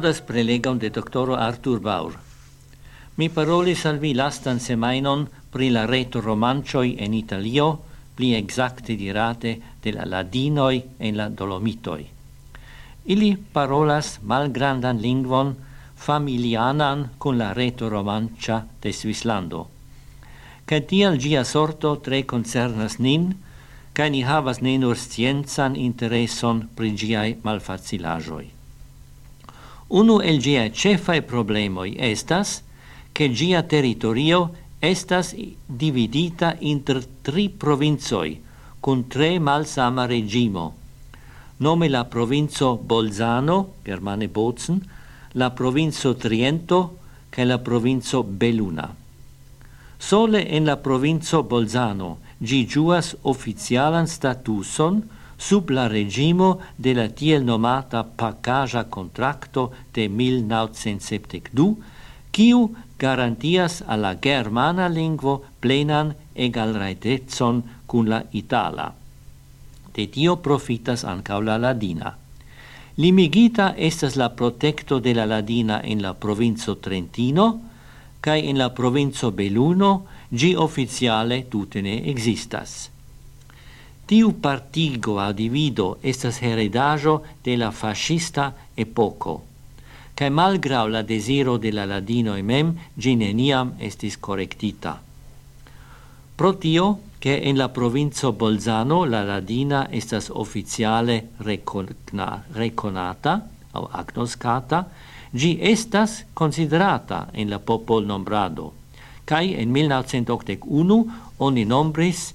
laudas prelegon de doctoro Arthur Baur. Mi parolis al vi lastan semainon pri la reto romancioi en Italio, pli exacte dirate de la ladinoi en la Dolomitoi. Ili parolas malgrandan lingvon familianan con la reto romancia de Svislando. Ca tial gia sorto tre concernas nin, ca ni havas ne nur scienzan intereson pri giai malfacilajoi. Unu el giai cefai problemoi estas che gia territorio estas dividita inter 3 provincioi, con 3 malsama regimo, nome la provinzo Bolzano, germane Bozen, la provinzo Triento, che la provinzo Beluna. Sole en la provinzo Bolzano gi giuas officialan statuson sub la regimo de la tiel nomata Paccaja Contracto de 1972, quiu garantias alla germana lingvo plenan egalraitezon cun la itala. De tio profitas ancau la ladina. Limigita estas la protecto de la ladina en la provinzo Trentino, cae en la provinzo Belluno gi officiale tute ne existas. Tiu partigo a divido estas heredajo de la fascista epoco, cae malgrau la desiro de la ladino mem gi neniam estis correctita. Pro tio, che en la provinzo Bolzano la ladina estas officiale reconata au agnoscata, gi estas considerata en la popol nombrado, cae en 1981 oni nombris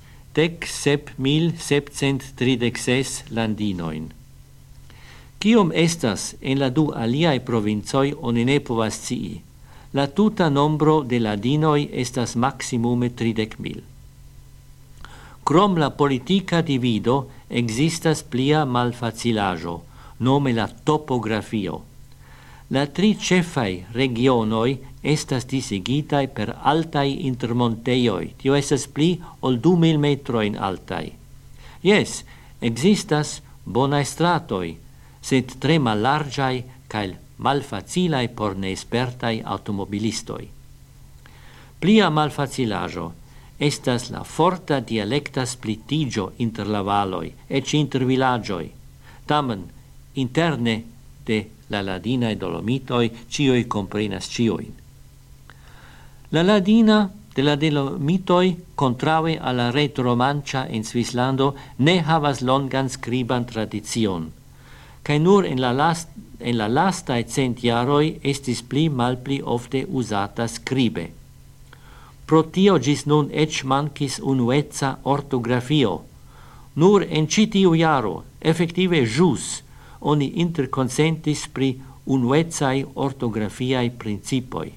17.736 landinoin. Kiom estas en la du aliae provincioi oni ne povas scii. La tuta nombro de ladinoi estas maximume 30.000. Crom la politica divido existas plia malfacilajo, nome la topografio. La 3 cefai regionoi estas disigitai per altai intermonteioi, tio estas pli ol 2000 metroin altai. Yes, existas bonae stratoi, sed tre mallargiai cae malfacilai por neespertai automobilistoi. Plia malfacilajo estas la forta dialecta splitigio inter la valoi, ec inter villagioi. Tamen, interne de la ladina e Dolomitoi, cioi comprenas cioin. La ladina de la Dolomitoi, contrave alla reto romancia in Svislando, ne havas longan scriban tradizion, cae nur en la lastae 100 jaroi estis pli malpli ofte usata scribe. Pro tio gis nun ec mancis unuezza ortografio. Nur en citiu jaro, effective jus, oni interconsentis pri unuezzai ortografiae principoi.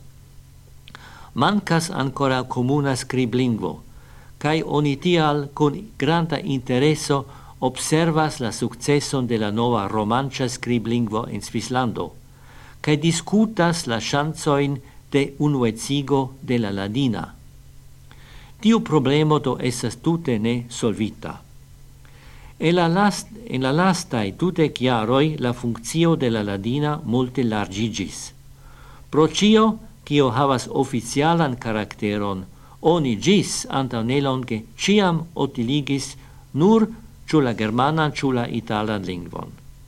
Mancas ancora comuna scriblingvo, cae oni tial con granda intereso observas la successon de la nova romancia scriblingvo in Svislando, cae discutas la chanzoin de unuezzigo de la ladina. Tiu problemo do esas tute ne solvita. En la lastae 20 jaroi la functio de la ladina multe largigis. Pro cio, cio havas officialan caracteron, oni gis anta nelonge ciam utiligis nur ciu la germanan ciu la italan lingvon.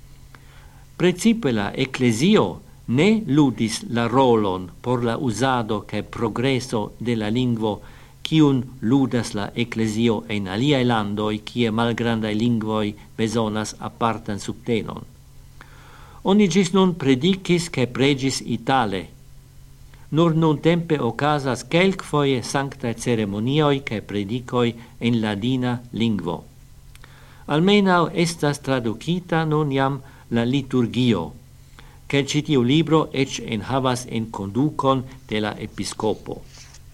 Precipe la ecclesio ne ludis la rolon por la usado cae progresso de la lingvo cium ludas la ecclesio en aliae landoi, cie malgrandae lingvoi besonas apartan subtenon. Oni gis nun predicis cae pregis itale. Nur nun tempe ocasas quelcfoie sanctae ceremonioi cae predicoi en ladina lingvo. Almenau estas traducita nun iam la liturgio, quel citiu libro ec enhavas en conducon de la episcopo.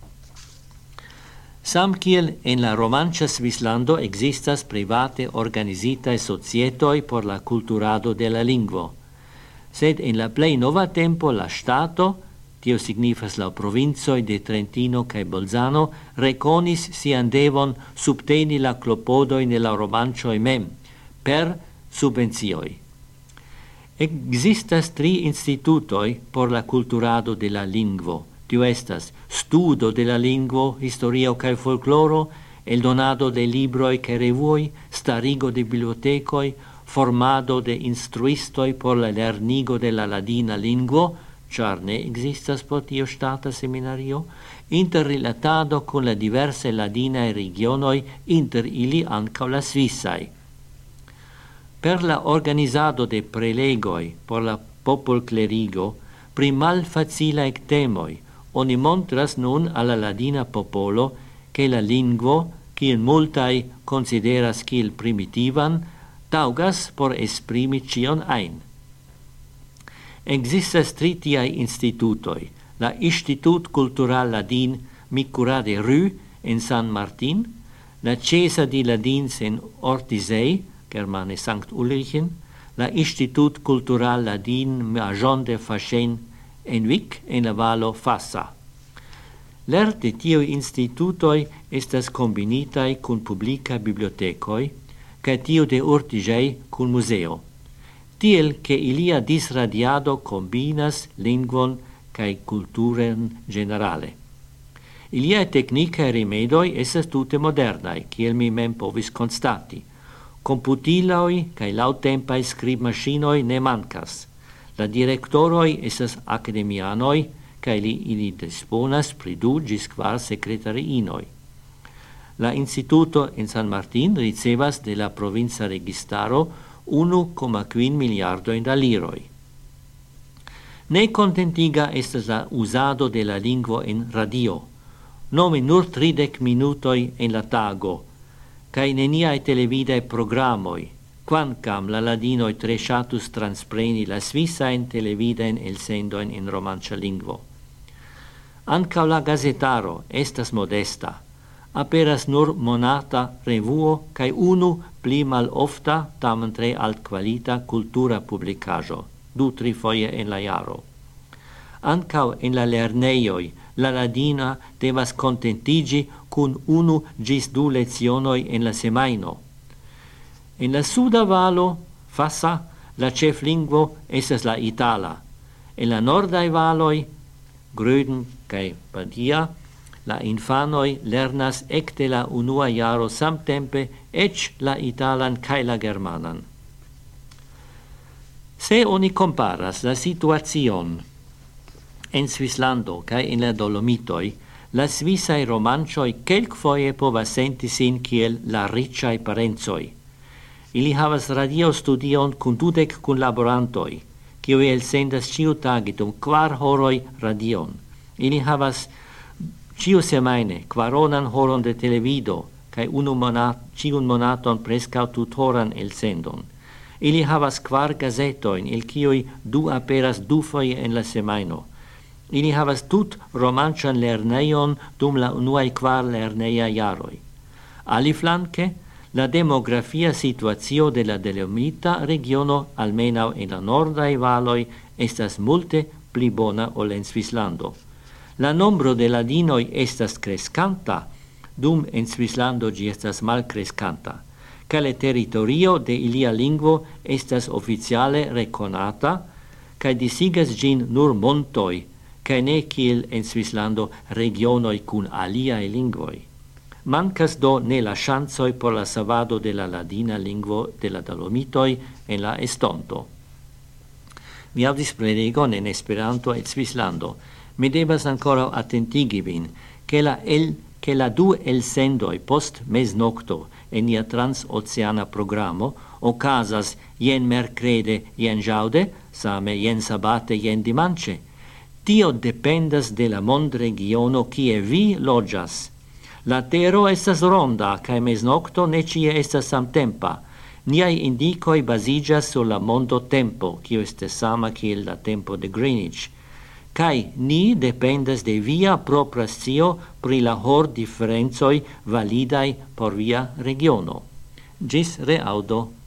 Samkiel en la romancia Svislando existas private organizitae societoi por la culturado de la lingvo, sed en la plei nova tempo la Stato, tio signifas la provincioi de Trentino cae Bolzano, reconis sian devon subteni la clopodoi de la romancioi mem, per subventioi. Existas 3 institutoi por la culturado de la lingvo. Tio estas studo de la lingvo, historio cae folkloro, el donado de libroi cae revuoi, starigo de bibliotecoi, formado de instruistoi por la lernigo de la ladina lingvo, char ne existas por tio stata seminario, interrelatado con la diverse ladinae regionoi, inter ili ancau la Swissai. Per la organizado de prelegoi por la popol clerigo, pri malfacilae temoi, oni montras nun alla ladina popolo che la lingvo, kiel multai consideras kiel primitivan, taugas por esprimi cion ein. Existas 3 tiai institutoi, la Institut Cultural Ladin Micura de Rue en San Martin, la Chiesa di Ladins en Ortisei, Germane Sankt Ulrichen, la Institut Cultural Ladin Majon de Faschen en Vic en la Valo Fassa. Lerte tio institutoi estas combinitai cun publica bibliotecoi, ca tio de Ortisei cun museo, tiel che ilia disradiado combinas lingvon cae culturen generale. Iliae technicae rimedoi esas tute modernae, kiel mi mem povis constati. Computiloi cae lautempai scribmaschinoi ne mancas. La directoroi esas academianoi, cae ili disponas pri 2 gis 4 secretariinoi. La instituto en San Martin ricevas de la provincia registaro 1,5 miliardoin da liroi. Ne contentiga estas la usado de la lingvo en radio, nome nur 30 minutoi en la tago, cae neniae televidae programoi, quancam la ladinoi tre shatus transpreni la svissaen televidaen elsendoin in romancia lingvo. Ancau la gazetaro estas modesta, aperas nur monata revuo cae unu pli mal ofta, tamen tre alt qualita cultura publicajo, 2-3 foie en la jaro. Ancau en la lerneioi, la ladina devas contentigi cun 1 gis 2 lezionoi en la semaino. En la suda valo, Fassa, la cef lingvo esas la itala. En la nordae valoi, Gröden cae Badia, la infanoi lernas ecte la unua jaro samtempe ec la italan cae la germanan. Se oni comparas la situazion en Svislando cae in la Dolomitoi, la Svissae romancioi quelcfoie povas senti sin kiel la ricciae parenzoi. Ili havas radio studion cun 20 collaborantoi, kiui elsendas ciu tagi dum 4 horoi radion. Ili havas ciu semaine 4 horon de televido, cae ciun monaton prescau tutoran elsendon. Ili havas 4 gazetoin, il ciui 2 aperas 2 foie en la semaino. Ili havas tut romancian lerneion dum la unuae 4 lerneia jaroi. Aliflanque, la demografia situatio de la Dolomita regiono, almenau en la nordae valoi, estas multe pli bona ol en Svislando. La nombro de ladinoi estas crescanta, dum en Svislando gi estas mal crescanta, ca le territorio de ilia lingvo estas oficiale reconata, ca disigas gin nur montoi, ca ne kiel en Svislando regionoi cun aliae lingvoi. Mancas do ne la chancoi por la savado de la ladina lingvo de la Dolomitoi en la estonto. Mi audis prelegon en Esperanto et Svislando. Mi devas ancora attentigi vin che la 2 elsendoi post mes nocto en nia transoceana programo ocasas jen mercrede, jen jaude, same jen sabate, jen dimanche. Tio dependas de la mond regiono kie vi loĝas. La tero estas ronda, cae mesnocto ne cie estas samtempa. Niai indicoi basigas sur la mondo tempo, cio este sama kiel la tempo de Greenwich. Cae ni dependas de via propria scio pri la hor differenzoi validai por via regiono. Gis reaudo.